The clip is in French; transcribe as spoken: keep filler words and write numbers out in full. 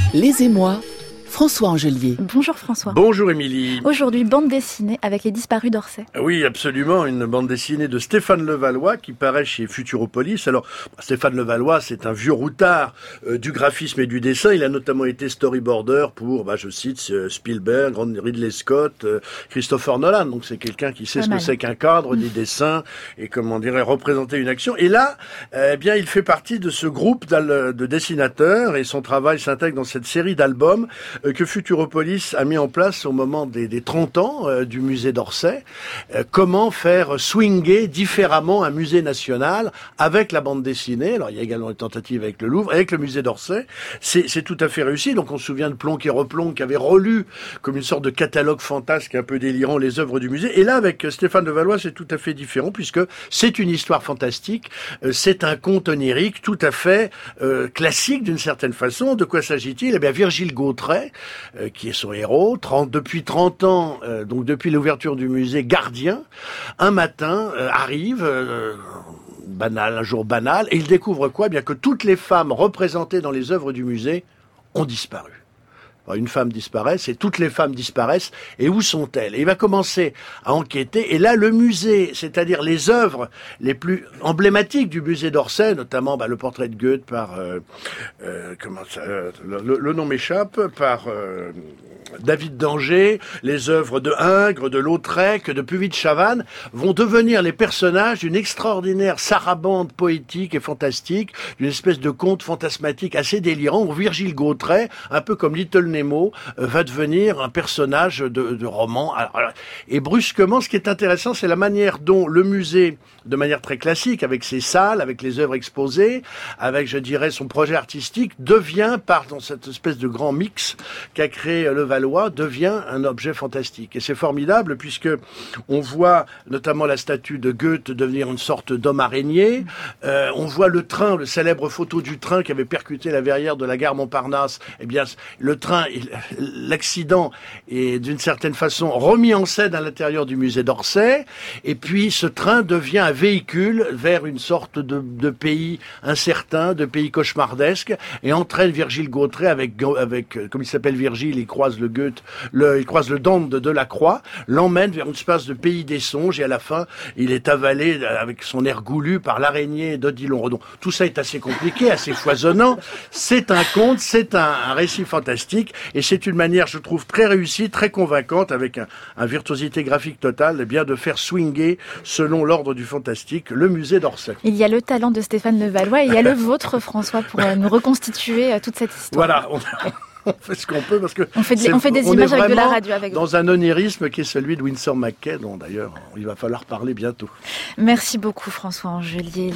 Les Émois, François Angelier. Bonjour François. Bonjour Émilie. Aujourd'hui, bande dessinée avec les disparus d'Orsay. Oui, absolument, une bande dessinée de Stéphane Levallois qui paraît chez Futuropolis. Alors, Stéphane Levallois, c'est un vieux routard euh, du graphisme et du dessin. Il a notamment été storyboarder pour, bah, je cite, Spielberg, Ridley Scott, euh, Christopher Nolan. Donc c'est quelqu'un qui sait Pas ce mal. que c'est qu'un cadre, des dessins et, comment dirait, représenter une action. Et là, euh, eh bien, il fait partie de ce groupe de dessinateurs et son travail s'intègre dans cette série d'albums que Futuropolis a mis en place au moment des, des trente ans euh, du musée d'Orsay. Euh, comment faire swinger différemment un musée national avec la bande dessinée. Alors il y a également une tentative avec le Louvre, avec le musée d'Orsay. C'est, c'est tout à fait réussi. Donc on se souvient de Plonk et Replonk qui avait relu comme une sorte de catalogue fantasque un peu délirant les œuvres du musée. Et là avec Stéphane Levallois c'est tout à fait différent puisque c'est une histoire fantastique. Euh, c'est un conte onirique tout à fait euh, classique d'une certaine façon. De quoi s'agit-il ? Eh bien Virgile Gautret, Euh, qui est son héros, trente, depuis trente ans, euh, donc depuis l'ouverture du musée, gardien, un matin euh, arrive, euh, banal, un jour banal, et il découvre quoi ? Eh bien que toutes les femmes représentées dans les œuvres du musée ont disparu. Une femme disparaît, et toutes les femmes disparaissent, et où sont-elles ? Et il va commencer à enquêter, et là le musée, c'est-à-dire les œuvres les plus emblématiques du musée d'Orsay, notamment bah, le portrait de Goethe par, euh, euh, comment ça, euh, le, le nom m'échappe, par euh, David d'Angers, les œuvres de Ingres, de Lautrec, de Puvis-de-Chavannes, vont devenir les personnages d'une extraordinaire sarabande poétique et fantastique, d'une espèce de conte fantasmatique assez délirant, où Virgile Gautret, un peu comme Little Nemo, euh, va devenir un personnage de, de roman. Alors, alors, et brusquement, ce qui est intéressant, c'est la manière dont le musée, de manière très classique, avec ses salles, avec les œuvres exposées, avec, je dirais, son projet artistique, devient, par dans cette espèce de grand mix qu'a créé Levallois, devient un objet fantastique. Et c'est formidable, puisque on voit notamment la statue de Goethe devenir une sorte d'homme araignée. Euh, on voit le train, le célèbre photo du train qui avait percuté la verrière de la gare Montparnasse. Eh bien, le train, l'accident est d'une certaine façon remis en scène à l'intérieur du musée d'Orsay, et puis ce train devient un véhicule vers une sorte de, de pays incertain, de pays cauchemardesque, et entraîne Virgile Gautret avec, avec comme il s'appelle Virgile, il croise le Goethe, le, il croise le Dante de Delacroix, l'emmène vers une espèce de pays des songes, et à la fin, il est avalé avec son air goulu par l'araignée d'Odilon Redon. Tout ça est assez compliqué, assez foisonnant. C'est un conte, c'est un, un récit fantastique, et c'est une manière, je trouve, très réussie, très convaincante, avec un, un virtuosité graphique totale, eh bien, de faire swinger, selon l'ordre du fantastique, le musée d'Orsay. Il y a le talent de Stéphane Levallois et il y a le vôtre, François, pour euh, nous reconstituer euh, toute cette histoire. Voilà, on, on fait ce qu'on peut, parce que on fait, de, on fait des on images avec de la radio. Avec dans vous. Un onirisme qui est celui de Winsor McCay, dont d'ailleurs il va falloir parler bientôt. Merci beaucoup François Angelier.